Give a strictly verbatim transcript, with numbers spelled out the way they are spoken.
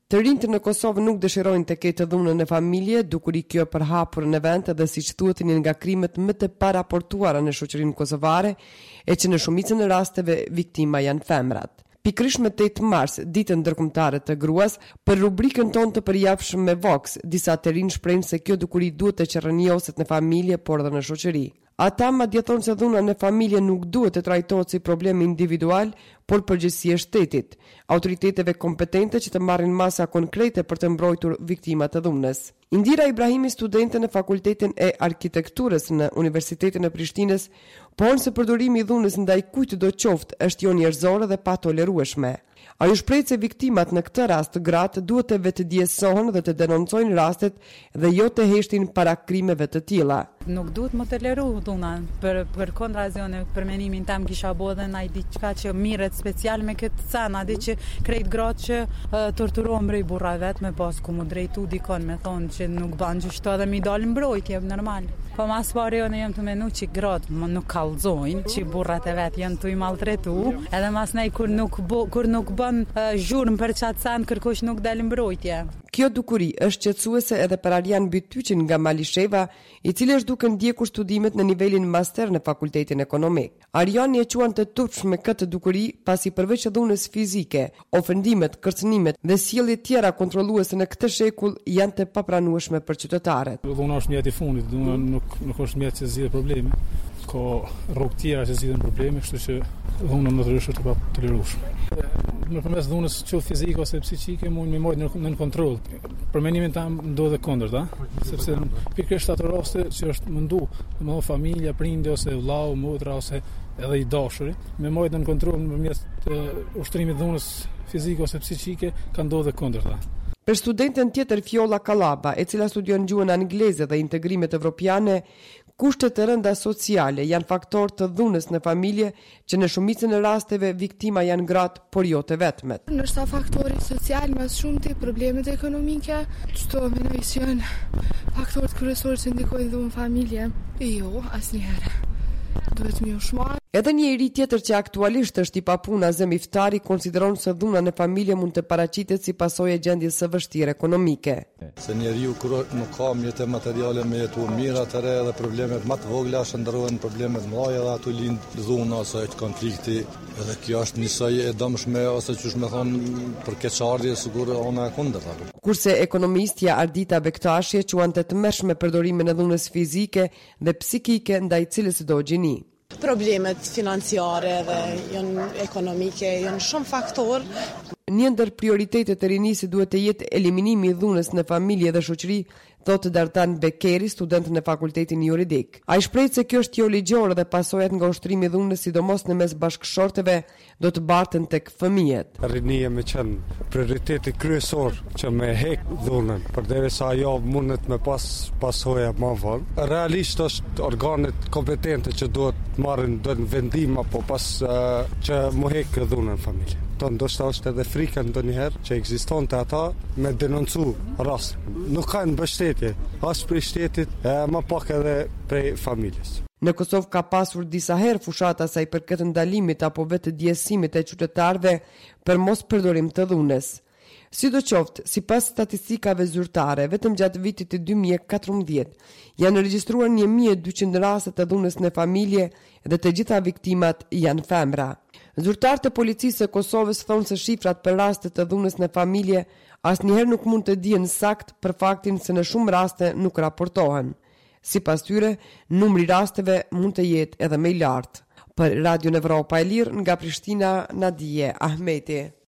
Të rinjtë në Kosovë nuk dëshirojnë të ketë dhunën në familje, dukuri kjo përhapur në vend dhe siç thuhet një nga krimet më të paraportuara në shoqërinë kosovare, e që në shumicën e rasteve viktima janë femrat. Pikërisht më tetë mars, ditën ndërkombëtare të gruas, për rubrikën tonë të përjapshëm me Vox, disa të rinj shprehin se kjo dukuri duhet të qërrënjoset në familje, por edhe në shoqëri. Ata madje thonë se dhuna në familje nuk duhet të trajtohet si problem individual, por përgjegjësi e shtetit, autoriteteve kompetente që të marrin masa konkrete për të mbrojtur viktimat e dhunës. Indira Ibrahimi, studente në Fakultetin e Arkitekturës në Universitetin e Prishtinës, pohon se përdorimi i dhunës ndaj kujt do qoftë është jo njerëzore dhe pa tolerueshme. Ajo shpreh se viktimat në këtë rast gratë duhet të vetëdijsohen dhe të denoncojnë rastet dhe jo të heshtin para krimeve të tilla. Nuk duhet më toleru dhuna, për për kontrazione, për menimin tam kisha bërë dhe ndaj diçka që mirret special me këtë cena, di që krejt gratë që uh, torturohen mbroj burra vet me pas ku mu drejtu dikon me thonë që nuk ban gjështo dhe mi dalë mbrojtje normal. Po mas pari unë jam të menu që gratë më nuk kallzojnë, që burrat e vet janë të i maltretu, edhe mas nej kur nuk bo, kur nuk bën uh, zhurmë për çat cent kërkosh nuk dal mbrojtje. Kjo dukuri është qetësuese edhe për Arjan Bytyqin nga Malisheva, i cili është duke ndjekur studimet në nivelin master në Fakultetin Ekonomik. Arjani e quan të turpsh me këtë dukuri pasi përveç dhunës fizike, ofendimet, kërcënimet dhe sjelljet tjera kontrolluese në këtë shekull janë të papranueshme për qytetarët. Dhuna është mjeti fundit, dhuna nuk nuk është mjet që zgjidh probleme. Ka rrugë tjera që zgjidhin probleme, kështu që dhuna natyrisht është e patolerueshme. Nëpërmes dhunës qoftë fizike ose psiqike mund me marrë në, në kontroll. Për menimin tam ndodhe kundërt, a? Sepse pikërisht ato raste që është mundu, domethënë familja, prindë ose vllau, motra ose edhe i dashuri, me marrë në kontroll nëpërmjet ushtrimit dhunës fizike ose psiqike ka ndodhe kundërt, a? Për studenten tjetër Fjolla Kallaba, e cila studion gjuhën angleze dhe integrimet evropiane, kushtet të rënda sociale janë faktor të dhunës në familje që në shumicën e rasteve viktima janë gratë, por jo të vetmet. Nështë faktorit social mas shumë të problemet ekonomike, qëto menoj që janë faktorit kryesor që ndikojnë dhunë familje. Jo, asnjëherë. Duhet më ushmar. Edhe një iri tjetër që aktualisht është i papuna Zem Iftari konsideron se dhuna në familje mund të paraqitet si pasojë e gjendjes së vështirë ekonomike. Se njeriu kur nuk ka mjete materiale me jetu mirë, atëherë edhe problemet më të vogla shndrohen problemet më mëdha dhe aty lind dhuna ose konflikti. Edhe kjo është njësoj e dëmshme ose çush më thon për keqardhje sigurisht ona e kundërta. Kurse ekonomistja Ardita Bektashi quan të tmerrshme përdorimin e dhunës fizike dhe psikike ndaj cilës do gjini. Problemet financiare dhe janë ekonomike, janë shumë faktor. Një ndër prioritetet e rinisë duhet të jetë eliminimi i dhunës në familje dhe shoqëri, thotë Dardan Bekeri, student në Fakultetin Juridik. Ai shpreh se kjo është jo ligjore dhe pasojat nga ushtrimi i dhunës, sidomos në mes bashkëshorteve, do të barten tek fëmijët. Rinia me qenë prioriteti kryesor që me hek dhunën, përderisa ajo mundet me pas pasoja më vonë. Realisht është organet kompetente që duhet marrin vendim apo pas uh, që mu hek dhunën familje. Të ndoshta është edhe frika ndonjëherë që ekziston të ata me denoncu rast. Nuk kanë mbështetje, as prej shtetit, e më pak edhe prej familjes. Në Kosovë ka pasur disa herë fushata sa i përket ndalimit apo vetëdijësimit e qytetarëve për mos përdorim të dhunës. Sidoqoftë, sipas statistikave zyrtare, vetëm gjatë vitit të dy mijë e katërmbëdhjetë janë regjistruar një mijë e dyqind raste të dhunës në familje dhe të gjitha viktimat janë femra. Zyrtarët e policisë së Kosovës thonë se shifrat për raste të dhunës në familje asnjëherë nuk mund të dihen sakt për faktin se në shumë raste nuk raportohen. Sipas tyre, numri i rasteve mund të jetë edhe më i lartë. Për Radio Evropa e Lirë nga Prishtina, Nadije Ahmeti.